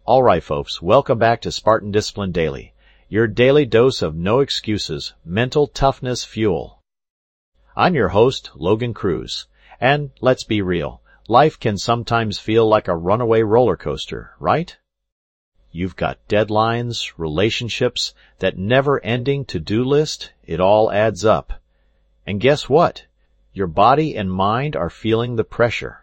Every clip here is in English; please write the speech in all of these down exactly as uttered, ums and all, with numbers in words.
All right, folks, welcome back to Spartan Discipline Daily, your daily dose of no excuses, mental toughness fuel. I'm your host, Logan Cruz, and let's be real, life can sometimes feel like a runaway roller coaster, right? You've got deadlines, relationships, that never-ending to-do list, it all adds up. And guess what? Your body and mind are feeling the pressure.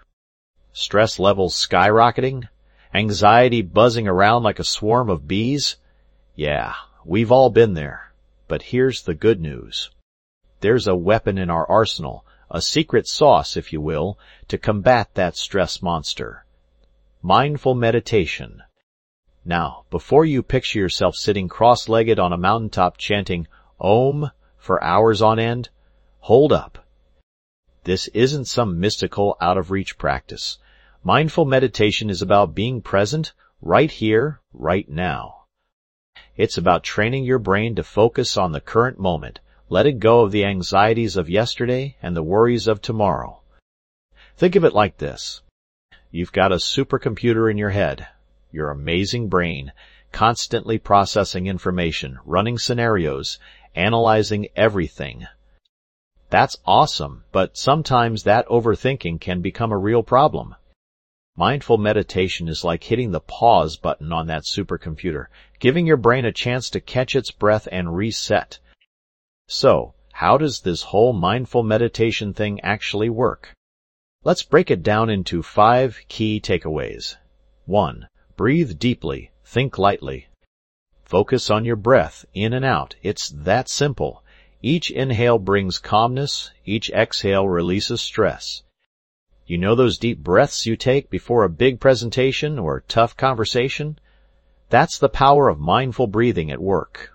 Stress levels skyrocketing? Anxiety buzzing around like a swarm of bees? Yeah, we've all been there. But here's the good news. There's a weapon in our arsenal, a secret sauce, if you will, to combat that stress monster. Mindful meditation. Now, before you picture yourself sitting cross-legged on a mountaintop chanting Om for hours on end, hold up. This isn't some mystical, out-of-reach practice. Mindful meditation is about being present right here, right now. It's about training your brain to focus on the current moment, letting go of the anxieties of yesterday and the worries of tomorrow. Think of it like this. You've got a supercomputer in your head, your amazing brain, constantly processing information, running scenarios, analyzing everything. That's awesome, but sometimes that overthinking can become a real problem. Mindful meditation is like hitting the pause button on that supercomputer, giving your brain a chance to catch its breath and reset. So, how does this whole mindful meditation thing actually work? Let's break it down into five key takeaways. One, breathe deeply, think lightly. Focus on your breath, in and out. It's that simple. Each inhale brings calmness, each exhale releases stress. You know those deep breaths you take before a big presentation or tough conversation? That's the power of mindful breathing at work.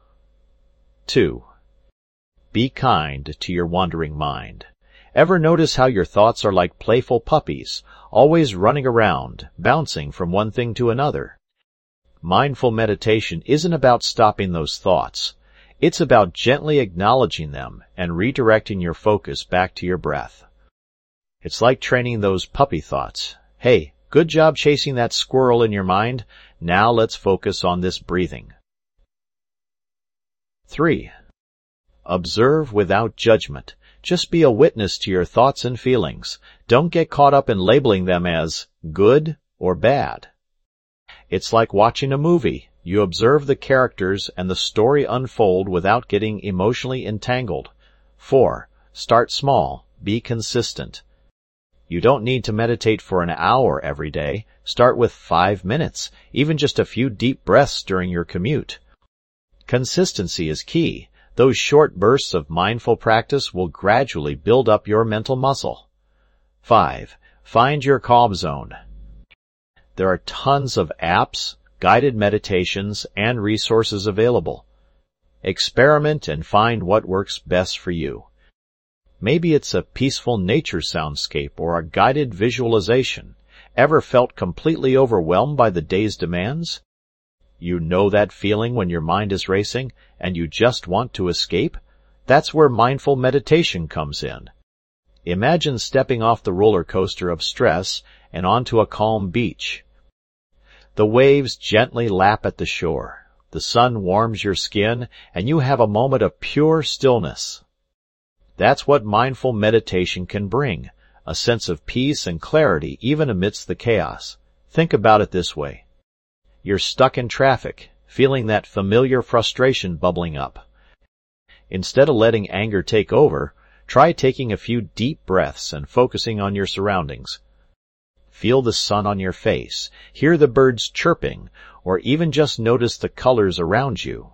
Two, be kind to your wandering mind. Ever notice how your thoughts are like playful puppies, always running around, bouncing from one thing to another? Mindful meditation isn't about stopping those thoughts. It's about gently acknowledging them and redirecting your focus back to your breath. It's like training those puppy thoughts. Hey, good job chasing that squirrel in your mind. Now let's focus on this breathing. Three, observe without judgment. Just be a witness to your thoughts and feelings. Don't get caught up in labeling them as good or bad. It's like watching a movie. You observe the characters and the story unfold without getting emotionally entangled. Four, start small. Be consistent. You don't need to meditate for an hour every day. Start with five minutes, even just a few deep breaths during your commute. Consistency is key. Those short bursts of mindful practice will gradually build up your mental muscle. Five, find your calm zone. There are tons of apps, guided meditations, and resources available. Experiment and find what works best for you. Maybe it's a peaceful nature soundscape or a guided visualization. Ever felt completely overwhelmed by the day's demands? You know that feeling when your mind is racing and you just want to escape? That's where mindful meditation comes in. Imagine stepping off the roller coaster of stress and onto a calm beach. The waves gently lap at the shore. The sun warms your skin and you have a moment of pure stillness. That's what mindful meditation can bring, a sense of peace and clarity even amidst the chaos. Think about it this way. You're stuck in traffic, feeling that familiar frustration bubbling up. Instead of letting anger take over, try taking a few deep breaths and focusing on your surroundings. Feel the sun on your face, hear the birds chirping, or even just notice the colors around you.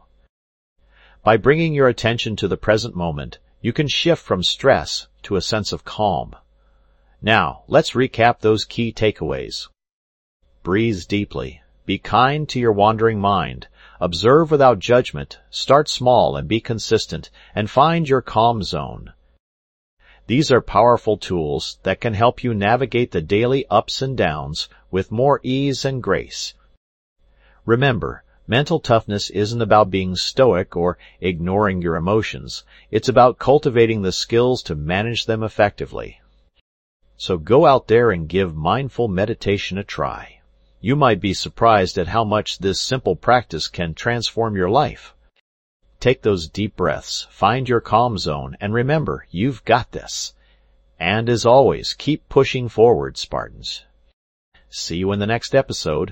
By bringing your attention to the present moment, you can shift from stress to a sense of calm. Now, let's recap those key takeaways. Breathe deeply. Be kind to your wandering mind. Observe without judgment. Start small and be consistent. And find your calm zone. These are powerful tools that can help you navigate the daily ups and downs with more ease and grace. Remember, mental toughness isn't about being stoic or ignoring your emotions. It's about cultivating the skills to manage them effectively. So go out there and give mindful meditation a try. You might be surprised at how much this simple practice can transform your life. Take those deep breaths, find your calm zone, and remember, you've got this. And as always, keep pushing forward, Spartans. See you in the next episode.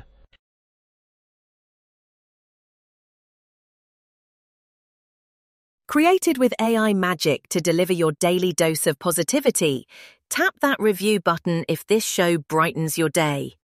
Created with A I magic to deliver your daily dose of positivity, tap that review button if this show brightens your day.